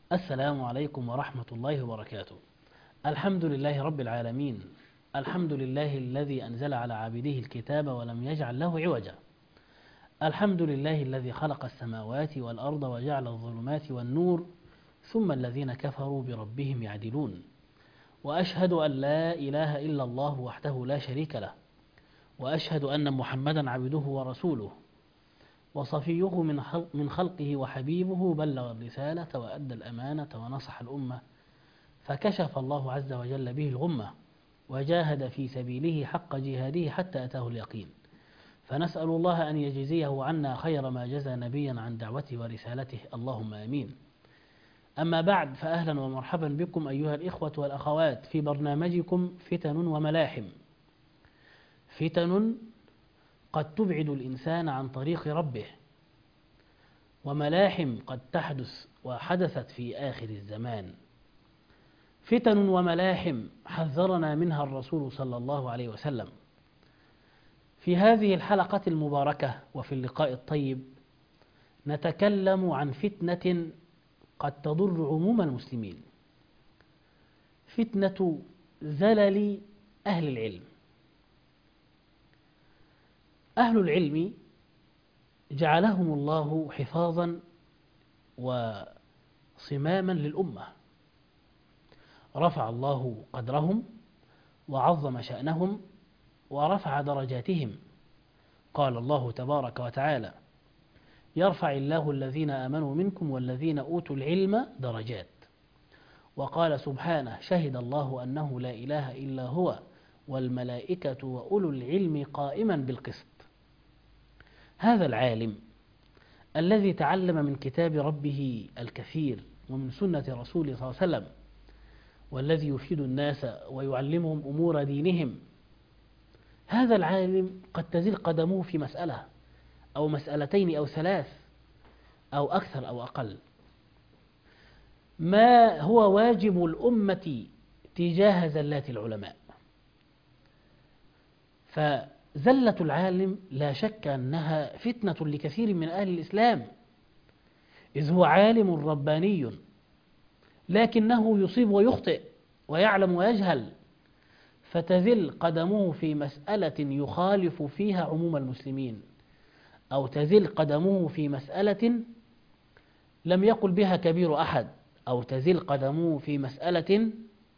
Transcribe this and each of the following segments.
السلام عليكم ورحمة الله وبركاته. الحمد لله رب العالمين. الحمد لله الذي أنزل على عبده الكتاب ولم يجعل له عوجا. الحمد لله الذي خلق السماوات والأرض وجعل الظلمات والنور ثم الذين كفروا بربهم يعدلون. وأشهد أن لا إله إلا الله وحده لا شريك له، وأشهد أن محمدا عبده ورسوله وصفيه من خلقه وحبيبه، بلغ الرسالة وأدى الأمانة ونصح الأمة، فكشف الله عز وجل به الغمة، وجاهد في سبيله حق جهاده حتى أتاه اليقين. فنسأل الله أن يجزيه عنا خير ما جزى نبيا عن دعوته ورسالته، اللهم آمين. أما بعد، فأهلا ومرحبا بكم أيها الإخوة والأخوات في برنامجكم فتن وملاحم. فتن قد تبعد الإنسان عن طريق ربه، وملاحم قد تحدث وحدثت في آخر الزمان. فتن وملاحم حذرنا منها الرسول صلى الله عليه وسلم. في هذه الحلقة المباركة وفي اللقاء الطيب نتكلم عن فتنة قد تضر عموم المسلمين، فتنة زلل أهل العلم. أهل العلم جعلهم الله حفاظا وصماما للأمة، رفع الله قدرهم وعظم شأنهم ورفع درجاتهم. قال الله تبارك وتعالى: يرفع الله الذين آمنوا منكم والذين أوتوا العلم درجات. وقال سبحانه: شهد الله أنه لا إله إلا هو والملائكة وأولو العلم قائما بالقسط. هذا العالم الذي تعلم من كتاب ربه الكثير ومن سنة رسوله صلى الله عليه وسلم، والذي يفيد الناس ويعلمهم أمور دينهم، هذا العالم قد تزل قدمه في مسألة أو مسألتين أو ثلاث أو أكثر أو أقل. ما هو واجب الأمة تجاه زلات العلماء؟ فزلة العالم لا شك أنها فتنة لكثير من أهل الإسلام، إذ هو عالم رباني لكنه يصيب ويخطئ ويعلم ويجهل، فتزل قدمه في مسألة يخالف فيها عموم المسلمين، أو تزل قدمه في مسألة لم يقل بها كبير أحد، أو تزل قدمه في مسألة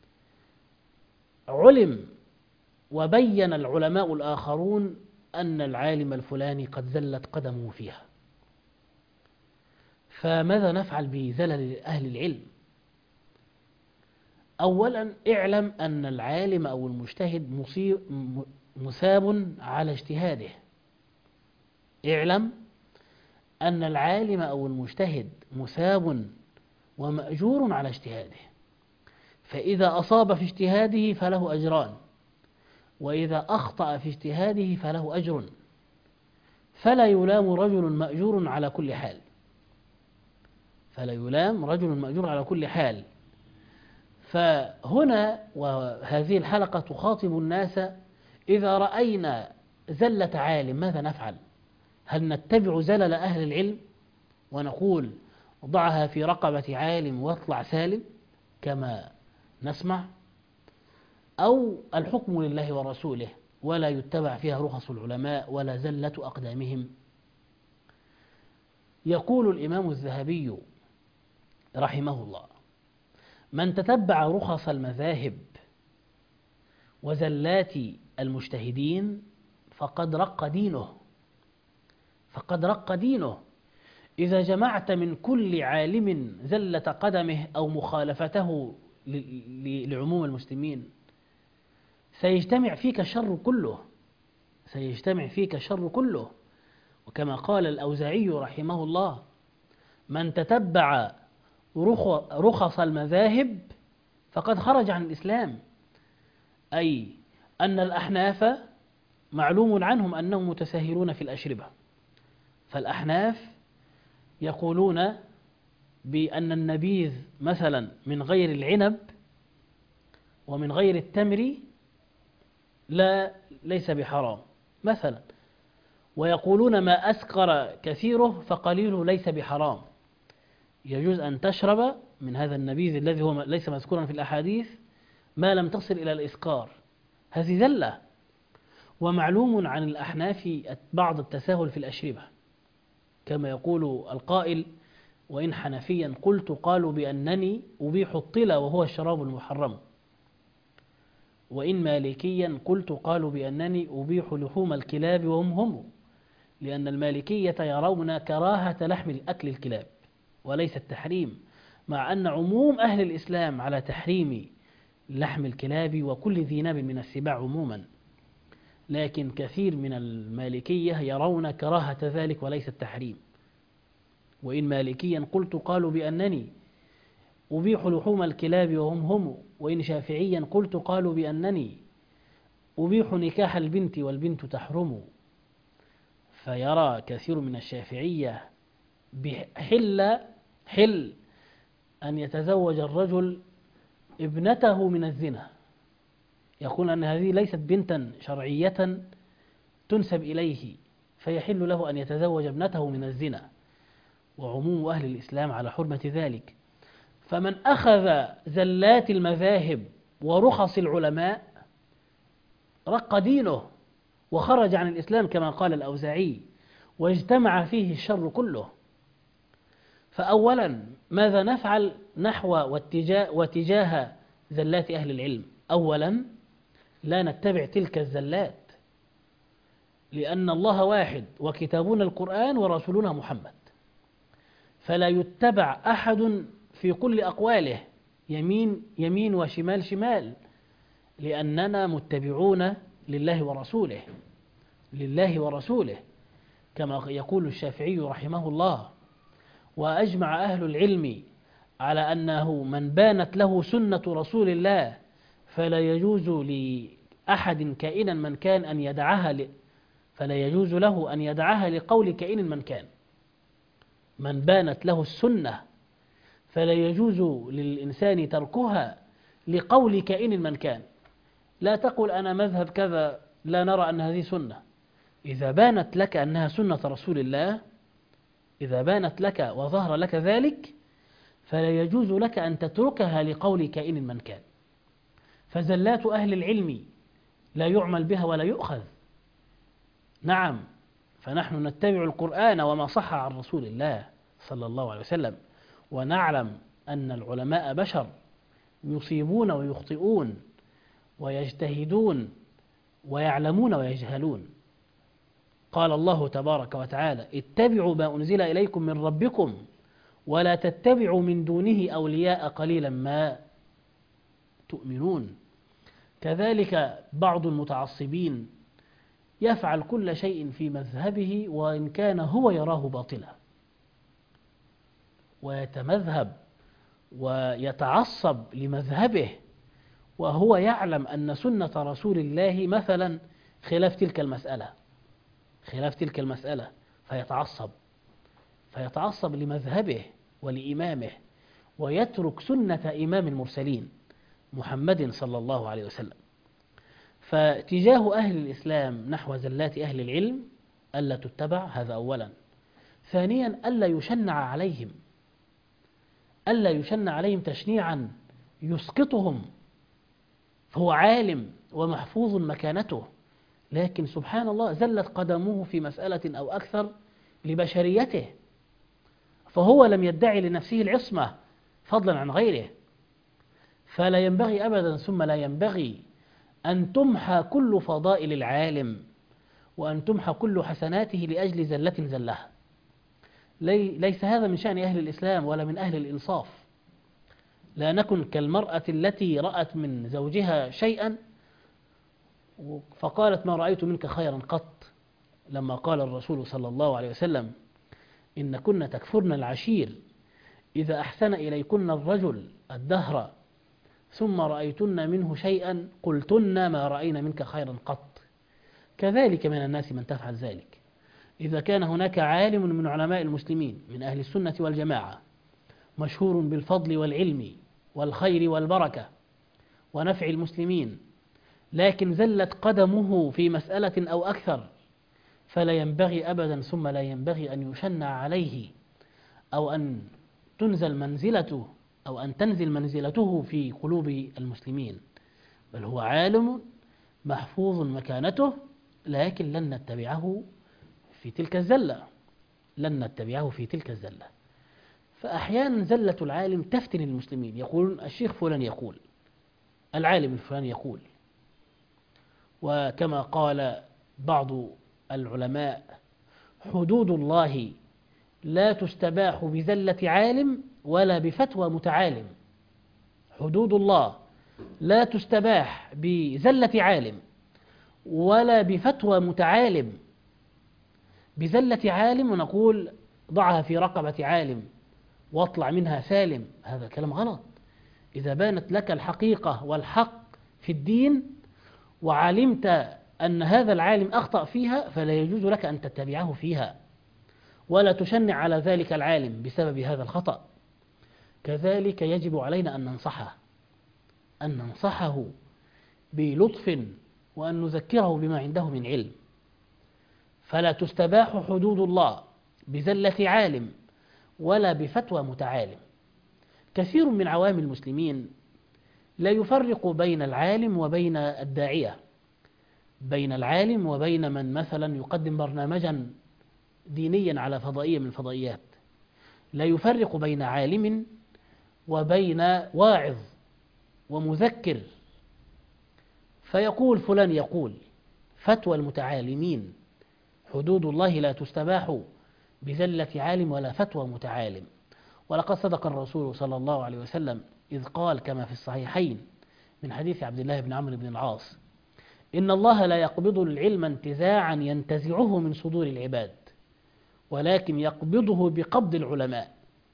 علم وبين العلماء الآخرون أن العالم الفلاني قد زلت قدمه فيها. فماذا نفعل بزلل أهل العلم؟ أولا، اعلم أن العالم أو المجتهد مثاب على اجتهاده. اعلم أن العالم أو المجتهد مثاب ومأجور على اجتهاده، فإذا أصاب في اجتهاده فله أجران، وإذا أخطأ في اجتهاده فله أجر، فلا يلام رجل مأجور على كل حال. فلا يلام رجل مأجور على كل حال. فهنا وهذه الحلقة تخاطب الناس: إذا رأينا زلة عالم ماذا نفعل؟ هل نتبع زلل أهل العلم ونقول ضعها في رقبة عالم واطلع سالم كما نسمع، أو الحكم لله ورسوله ولا يتبع فيها رخص العلماء ولا زلة أقدامهم؟ يقول الإمام الذهبي رحمه الله: من تتبع رخص المذاهب وزلات المجتهدين فقد رق دينه. فقد رق دينه. إذا جمعت من كل عالم زلة قدمه أو مخالفته لعموم المسلمين سيجتمع فيك الشر كله، سيجتمع فيك الشر كله. وكما قال الأوزاعي رحمه الله: من تتبع رخص المذاهب فقد خرج عن الإسلام. أي أن الأحناف معلوم عنهم أنهم متساهلون في الأشربة، فالأحناف يقولون بأن النبيذ مثلا من غير العنب ومن غير التمر ليس بحرام مثلا، ويقولون ما أسكر كثيره فقليله ليس بحرام، يجوز أن تشرب من هذا النبيذ الذي هو ليس مذكورا في الأحاديث ما لم تصل إلى الإسكار، هذه زلة. ومعلوم عن الأحناف بعض التساهل في الأشربة، كما يقول القائل: وإن حنفيا قلت قالوا بأنني أبيح الطلا وهو الشراب المحرم، وإن مالكيا قلت قالوا بأنني أبيح لحوم الكلاب وهم، لأن المالكية يرون كراهة لحم أكل الكلاب وليس التحريم، مع أن عموم أهل الإسلام على تحريم لحم الكلاب وكل ذي ناب من السباع عموما، لكن كثير من المالكية يرون كراهة ذلك وليس التحريم. وإن مالكيا قلت قالوا بأنني أبيح لحوم الكلاب وهم، وإن شافعيا قلت قالوا بأنني أبيح نكاح البنت والبنت تحرم. فيرى كثير من الشافعية حل أن يتزوج الرجل ابنته من الزنا، يقول أن هذه ليست بنتا شرعية تنسب إليه، فيحل له أن يتزوج ابنته من الزنا، وعموم أهل الإسلام على حرمة ذلك. فمن أخذ زلات المذاهب ورخص العلماء رق دينه وخرج عن الإسلام كما قال الأوزاعي، واجتمع فيه الشر كله. فأولا ماذا نفعل نحو وتجاه زلات أهل العلم؟ أولا لا نتبع تلك الزلات، لأن الله واحد وكتابنا القرآن ورسولنا محمد، فلا يتبع أحد في كل أقواله، يمين يمين وشمال شمال، لأننا متبعون لله ورسوله، لله ورسوله، كما يقول الشافعي رحمه الله. وأجمع أهل العلم على أنه من بانت له سنة رسول الله فلا يجوز لأحد كائنا من كان أن يدعها فلا يجوز له أن يدعها لقول كائن من كان. من بانت له السنة فلا يجوز للإنسان تركها لقول كائن من كان. لا تقل أنا مذهب كذا لا نرى أن هذه سنة، إذا بانت لك أنها سنة رسول الله، إذا بانت لك وظهر لك ذلك، فلا يجوز لك أن تتركها لقول كائن من كان. فزلات أهل العلم لا يعمل بها ولا يؤخذ. نعم، فنحن نتبع القرآن وما صح عن رسول الله صلى الله عليه وسلم، ونعلم أن العلماء بشر يصيبون ويخطئون ويجتهدون ويعلمون ويجهلون. قال الله تبارك وتعالى: اتبعوا ما أنزل إليكم من ربكم ولا تتبعوا من دونه أولياء قليلا ما تؤمنون. كذلك بعض المتعصبين يفعل كل شيء في مذهبه وإن كان هو يراه باطلا، ويتمذهب ويتعصب لمذهبه وهو يعلم أن سنة رسول الله مثلا خلاف تلك المسألة، فيتعصب لمذهبه ولإمامه، ويترك سنة إمام المرسلين محمد صلى الله عليه وسلم. فتجاه أهل الإسلام نحو زلات أهل العلم ألا تتبع، هذا أولا. ثانيا ألا يشنع عليهم تشنيعا يسقطهم، فهو عالم ومحفوظ مكانته، لكن سبحان الله زلت قدمه في مسألة أو أكثر لبشريته، فهو لم يدعي لنفسه العصمة فضلا عن غيره. فلا ينبغي أبدا ثم لا ينبغي أن تمحى كل فضائل العالم وأن تمحى كل حسناته لأجل زلة زلها. ليس هذا من شأن أهل الإسلام ولا من أهل الإنصاف. لا نكن كالمرأة التي رأت من زوجها شيئا فقالت: ما رأيت منك خيرا قط، لما قال الرسول صلى الله عليه وسلم: إن كنا تكفرن العشير، إذا أحسن إليكن الرجل الدهر ثم رأيتن منه شيئا قلتن ما رأينا منك خيرا قط. كذلك من الناس من تفعل ذلك. إذا كان هناك عالم من علماء المسلمين من أهل السنة والجماعة مشهور بالفضل والعلم والخير والبركة ونفع المسلمين، لكن زلت قدمه في مسألة أو أكثر، فلا ينبغي أبدا ثم لا ينبغي أن يشنع عليه أو أن تنزل منزلته أو أن تنزل منزلته في قلوب المسلمين، بل هو عالم محفوظ مكانته، لكن لن نتبعه في تلك الزلة، لن نتبعه في تلك الزلة. فأحيانا زلة العالم تفتن المسلمين، يقولون الشيخ فلان يقول، العالم الفلاني يقول. وكما قال بعض العلماء: حدود الله لا تستباح بزلة عالم ولا بفتوى متعالم. حدود الله لا تستباح بزلة عالم ولا بفتوى متعالم. بزلة عالم ونقول ضعها في رقبة عالم واطلع منها سالم، هذا كلام غلط. إذا بانت لك الحقيقة والحق في الدين وعلمت أن هذا العالم أخطأ فيها، فلا يجوز لك أن تتبعه فيها ولا تشنع على ذلك العالم بسبب هذا الخطأ. كذلك يجب علينا أن ننصحه بلطف وأن نذكره بما عنده من علم. فلا تستباح حدود الله بزلة عالم ولا بفتوى متعالم. كثير من عوام المسلمين لا يفرق بين العالم وبين الداعية، بين العالم وبين من مثلا يقدم برنامجا دينيا على فضائية من الفضائيات، لا يفرق بين عالم وبين واعظ ومذكر، فيقول فلان يقول. فتوى المتعالمين: حدود الله لا تستباح بزلة عالم ولا فتوى متعالم. ولقد صدق الرسول صلى الله عليه وسلم إذ قال كما في الصحيحين من حديث عبد الله بن عمرو بن العاص: إن الله لا يقبض العلم انتزاعا ينتزعه من صدور العباد، ولكن يقبضه بقبض العلماء.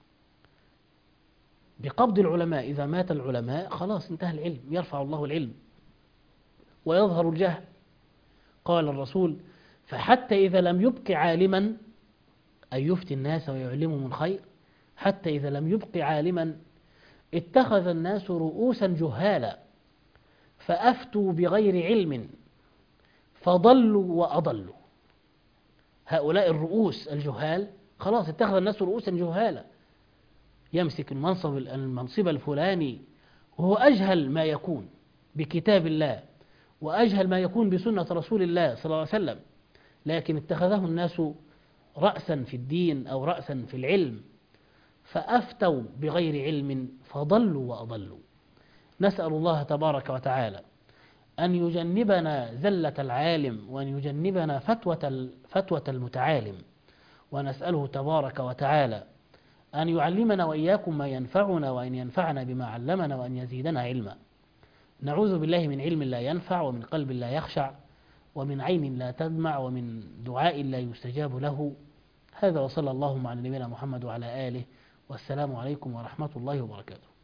بقبض العلماء، إذا مات العلماء خلاص انتهى العلم، يرفع الله العلم ويظهر الجهل. قال الرسول: فحتى إذا لم يبق عالما، أي يفتي الناس ويعلمهم الخير، حتى إذا لم يبق عالما اتخذ الناس رؤوسا جهالا فأفتوا بغير علم فضلوا وأضلوا. هؤلاء الرؤوس الجهال خلاص اتخذ الناس رؤوسا جهالا، يمسك المنصب الفلاني وهو أجهل ما يكون بكتاب الله وأجهل ما يكون بسنة رسول الله صلى الله عليه وسلم، لكن اتخذه الناس رأسا في الدين أو رأسا في العلم فأفتوا بغير علم فضلوا وأضلوا. نسأل الله تبارك وتعالى أن يجنبنا زلة العالم وأن يجنبنا فتوة المتعالم، ونسأله تبارك وتعالى أن يعلمنا وإياكم ما ينفعنا وأن ينفعنا بما علمنا وأن يزيدنا علما. نعوذ بالله من علم لا ينفع ومن قلب لا يخشع ومن عين لا تدمع ومن دعاء لا يستجاب له. هذا وصلى اللهم على نبينا محمد وعلى آله، والسلام عليكم ورحمة الله وبركاته.